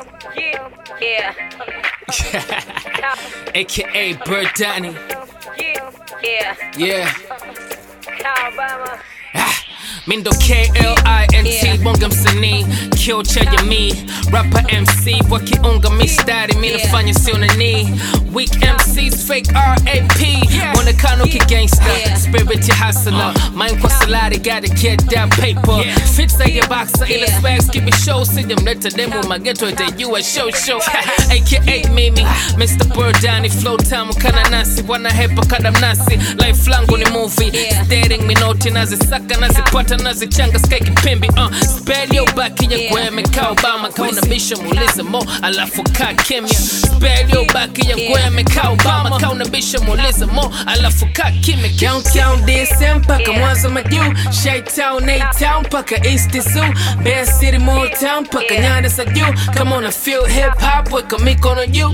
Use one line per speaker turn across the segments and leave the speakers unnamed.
Yeah.
AKA Bird Danny. Yeah.
Alabama.
Mindo KLINT bonga msanii kio cha jamii rapper MC wakiunga mistari mimi nafanya sio nani weak MCs fake RAP mwonekano kigangster spirit ya hustler mind kwa salary gotta get that paper fits like a boxer ila swags keep it show sijamleta demo mageto itajua show AKA Mimi Mr. Bird Danny flow tamu kana nasi wana hepa kada mnasi life langu ni movie staring me note nazisaka nazipata nazichanga sky kipimbi spell yo back ya gweme ka Obama kauna bisha muulize mo alafu ka kimya spell yo back ya gweme ka Obama kauna bisha muulize mo alafu ka kimya downtown DSM paka mwanzo majuu Chi-Town A-Town paka East Zoo Bear City Mall Town paka nyanda za juu kama una feel hip hop weka mikono juu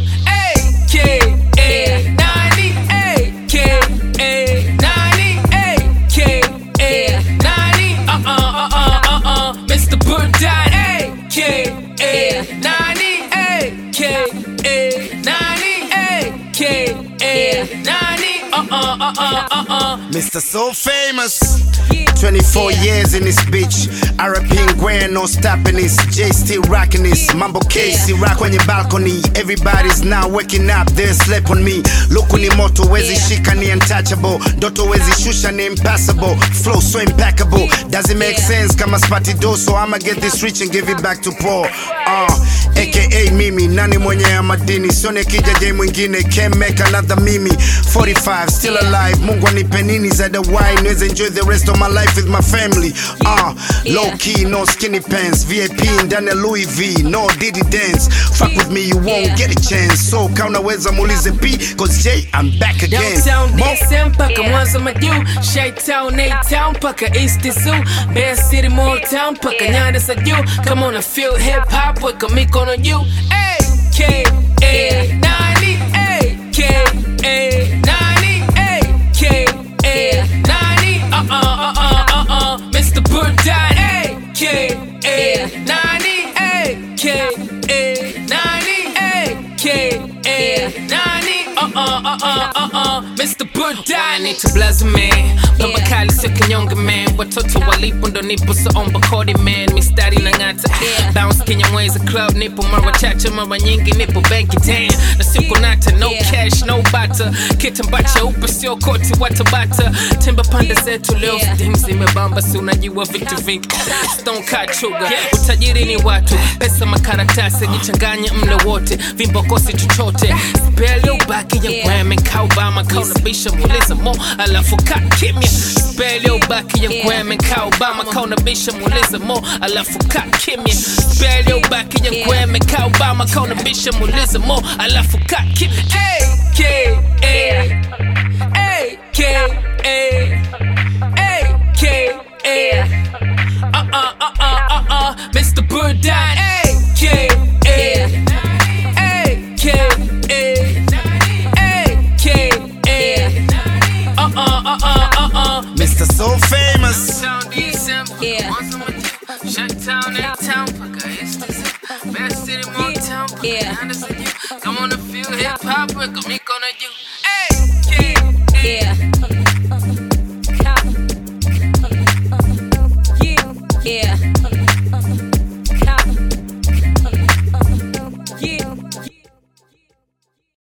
AKA nani AKA nani AKA nani Mr. Bird Danny AKA nani AKA nani AKA nani
Mr. So Famous 24 years in this bitch RAPing grand, no stopping this J still rocking this Mambo Casey rock kwenye balcony Everybody's now waking up, they sleep on me Luku ni moto, wezi shika ni untouchable Ndoto wezi shusha ni impossible Flow so impeccable Does it make sense kama spati do So I'ma get this rich and give it back to Paul AKA Mimi, nani mwenye ya madini Sone kija jay mwingine, can't make another Mimi 45, still alive Mungu anipe nini zaida wine Nweze enjoy the rest of my life with my family low key, no skinny pants VIP ndani ya Louis V, no Diddy dance Fuck with me, you won't get a chance So kaunaweza muulize P, cause Jay, I'm back again
Downtown DSM paka mwanzo majuu Chi-Town A-Town paka East Zoo Bear City Mall Town paka nyanda za juu kama una feel hip hop weka mikono juu AKA nani AKA nani AKA nani Mr. Bird Danny AKA nani AKA nani AKA nani Mr. Bird Danny to blaze man Baba kali sio kinyonge man Watoto walipo ndo nipo so omba kodi man Mistari na ngata Bounce Kinyamwezi club nipo mara chache mara nyingi nipo banki damn Na siku nata no cash no butter Kitambacha upe sio koti watabata Timba pande zetu leo steam zimebamba Si unajua vitu vingi Stone cut sugar Utajiri ni watu Pesa makaratasi Jichanganya mle wote Vimbo kosi chochote Spell yo back ya gweme ka Obama kauna bisha muulize mo alafu ka kimya Spell yo back ya gweme ka Obama kauna bisha muulize mo alafu ka kimya Spell yo back ya gweme ka Obama kauna bisha muulize mo alafu ka kimya AKA Mr. Bird Danny
Mr. So Famous
Chi-Town A-Town paka East Zoo Bear City Mall Town paka nyanda za juu kama una feel hip hop weka mikono juu